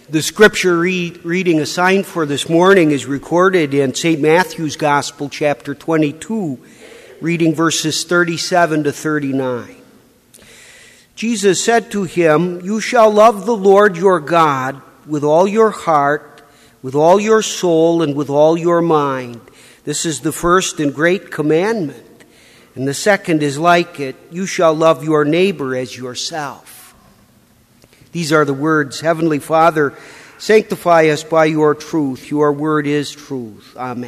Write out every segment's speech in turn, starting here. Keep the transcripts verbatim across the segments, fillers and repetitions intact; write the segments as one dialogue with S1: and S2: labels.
S1: The scripture read, reading assigned for this morning is recorded in Saint Matthew's Gospel, chapter twenty-two, reading verses thirty-seven to thirty-nine. Jesus said to him, "You shall love the Lord your God with all your heart, with all your soul, and with all your mind. This is the first and great commandment. And the second is like it, you shall love your neighbor as yourself." These are the words. Heavenly Father, sanctify us by your truth. Your word is truth. Amen.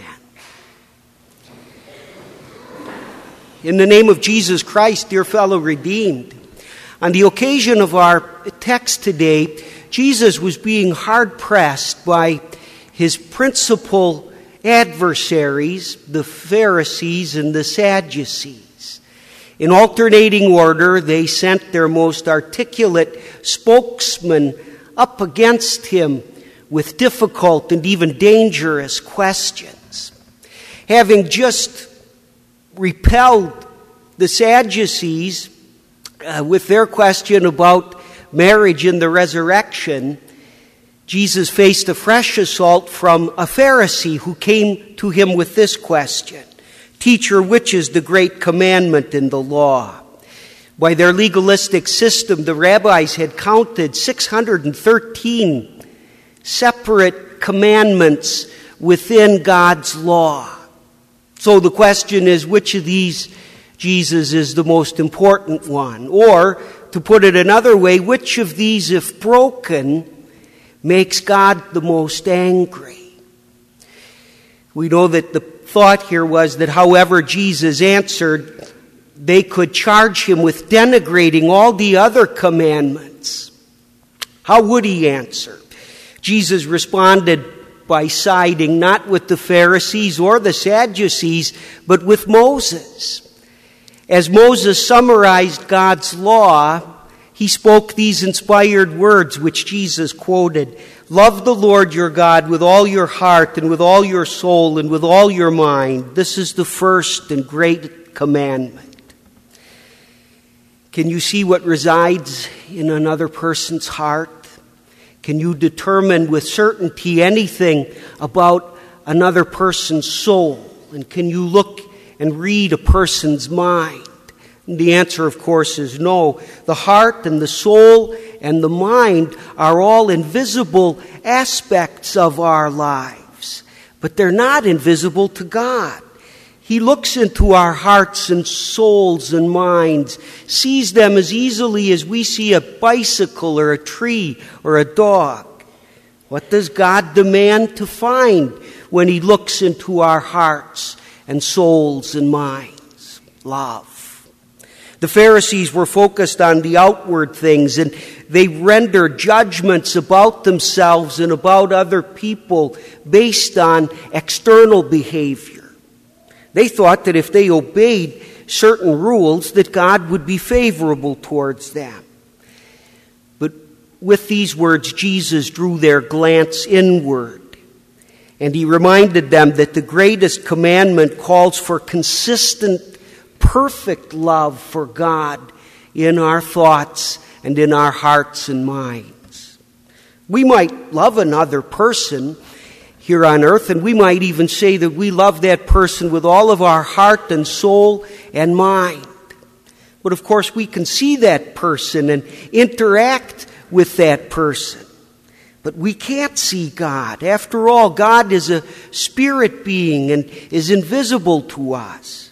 S1: In the name of Jesus Christ, dear fellow redeemed, on the occasion of our text today, Jesus was being hard-pressed by his principal adversaries, the Pharisees and the Sadducees. In alternating order, they sent their most articulate spokesman up against him with difficult and even dangerous questions. Having just repelled the Sadducees uh, with their question about marriage and the resurrection, Jesus faced a fresh assault from a Pharisee who came to him with this question: "Teacher, which is the great commandment in the law?" By their legalistic system, the rabbis had counted six hundred thirteen separate commandments within God's law. So the question is, which of these, Jesus, is the most important one? Or, to put it another way, which of these, if broken, makes God the most angry? We know that the thought here was that however Jesus answered, they could charge him with denigrating all the other commandments. How would he answer? Jesus responded by siding not with the Pharisees or the Sadducees, but with Moses. As Moses summarized God's law, he spoke these inspired words which Jesus quoted: "Love the Lord your God with all your heart and with all your soul and with all your mind. This is the first and great commandment." Can you see what resides in another person's heart? Can you determine with certainty anything about another person's soul? And can you look and read a person's mind? And the answer, of course, is no. The heart and the soul and the mind are all invisible aspects of our lives, but they're not invisible to God. He looks into our hearts and souls and minds, sees them as easily as we see a bicycle or a tree or a dog. What does God demand to find when he looks into our hearts and souls and minds? Love. The Pharisees were focused on the outward things, and they rendered judgments about themselves and about other people based on external behavior. They thought that if they obeyed certain rules, that God would be favorable towards them. But with these words, Jesus drew their glance inward, and he reminded them that the greatest commandment calls for consistent, perfect love for God in our thoughts and in our hearts and minds. We might love another person here on earth, and we might even say that we love that person with all of our heart and soul and mind. But of course, we can see that person and interact with that person. But we can't see God. After all, God is a spirit being and is invisible to us.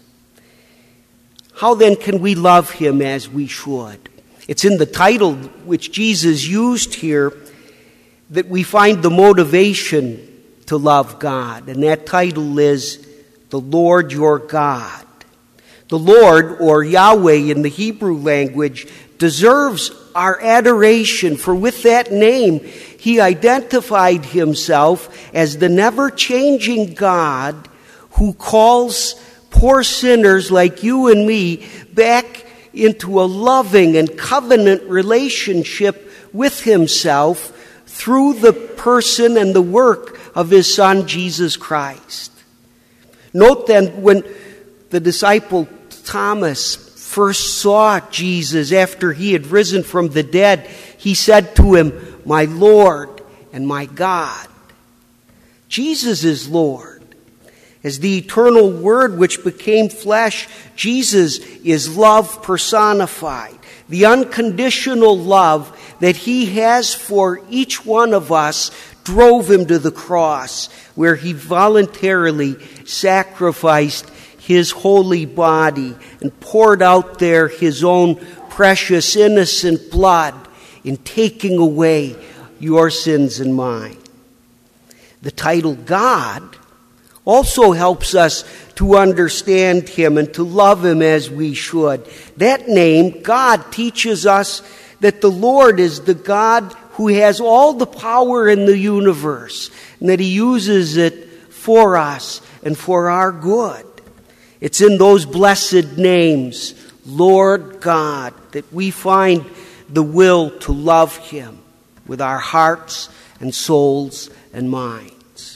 S1: How then can we love him as we should? It's in the title which Jesus used here that we find the motivation to love God. And that title is the Lord your God. The Lord, or Yahweh in the Hebrew language, deserves our adoration, for with that name he identified himself as the never-changing God who calls poor sinners like you and me back into a loving and covenant relationship with himself through the person and the work of his Son, Jesus Christ. Note then, when the disciple Thomas first saw Jesus after he had risen from the dead, he said to him, "My Lord and my God. Jesus is Lord. As the eternal Word which became flesh, Jesus is love personified. The unconditional love that he has for each one of us drove him to the cross, where he voluntarily sacrificed his holy body and poured out there his own precious, innocent blood in taking away your sins and mine. The title God also helps us to understand him and to love him as we should. That name, God, teaches us that the Lord is the God who has all the power in the universe, and that he uses it for us and for our good. It's in those blessed names, Lord God, that we find the will to love him with our hearts and souls and minds.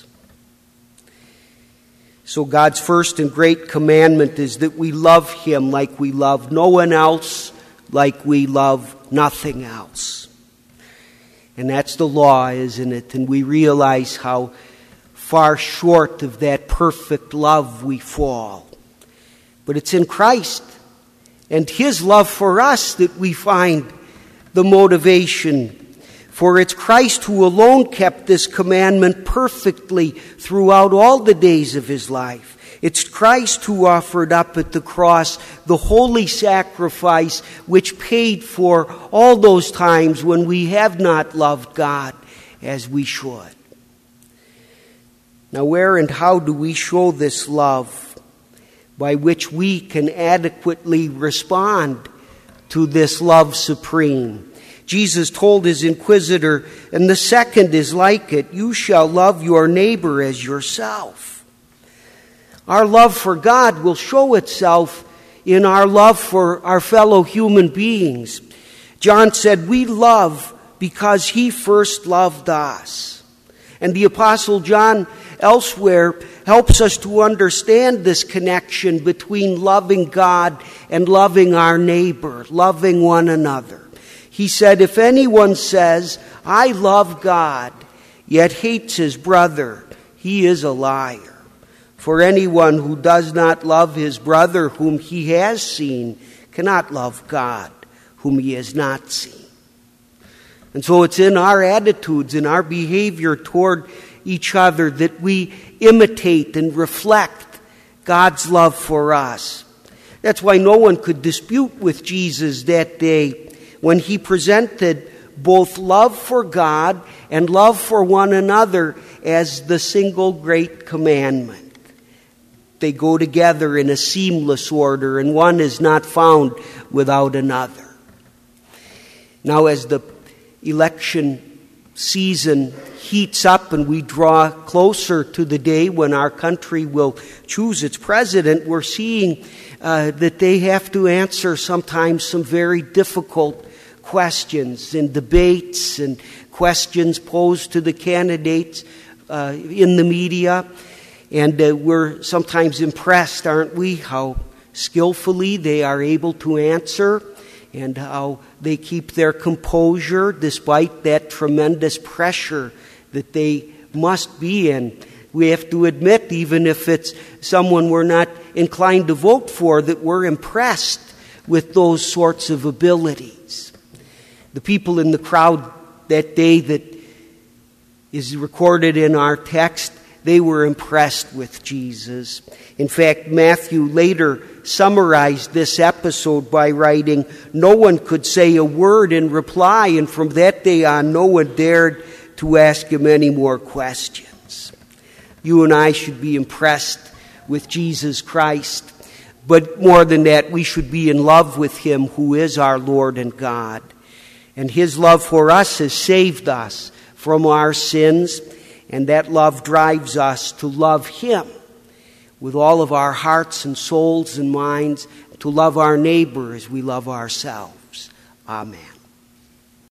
S1: So God's first and great commandment is that we love him like we love no one else, like we love nothing else. And that's the law, isn't it? And we realize how far short of that perfect love we fall. But it's in Christ and his love for us that we find the motivation. For it's Christ who alone kept this commandment perfectly throughout all the days of his life. It's Christ who offered up at the cross the holy sacrifice which paid for all those times when we have not loved God as we should. Now, where and how do we show this love by which we can adequately respond to this love supreme? Jesus told his inquisitor, and the second is like it, you shall love your neighbor as yourself. Our love for God will show itself in our love for our fellow human beings. John said, we love because he first loved us. And the Apostle John elsewhere helps us to understand this connection between loving God and loving our neighbor, loving one another. He said, if anyone says, I love God, yet hates his brother, he is a liar. For anyone who does not love his brother whom he has seen cannot love God whom he has not seen. And so it's in our attitudes, in our behavior toward each other that we imitate and reflect God's love for us. That's why no one could dispute with Jesus that day when he presented both love for God and love for one another as the single great commandment. They go together in a seamless order, and one is not found without another. Now, as the election season heats up and we draw closer to the day when our country will choose its president, we're seeing uh, that they have to answer sometimes some very difficult questions and debates and questions posed to the candidates uh, in the media. And uh, we're sometimes impressed, aren't we, how skillfully they are able to answer and how they keep their composure despite that tremendous pressure that they must be in. We have to admit, even if it's someone we're not inclined to vote for, that we're impressed with those sorts of abilities. The people in the crowd that day that is recorded in our text, they were impressed with Jesus. In fact, Matthew later summarized this episode by writing, no one could say a word in reply, and from that day on, no one dared to ask him any more questions. You and I should be impressed with Jesus Christ, but more than that, we should be in love with him who is our Lord and God. And his love for us has saved us from our sins, and that love drives us to love him with all of our hearts and souls and minds, to love our neighbor as we love ourselves. Amen.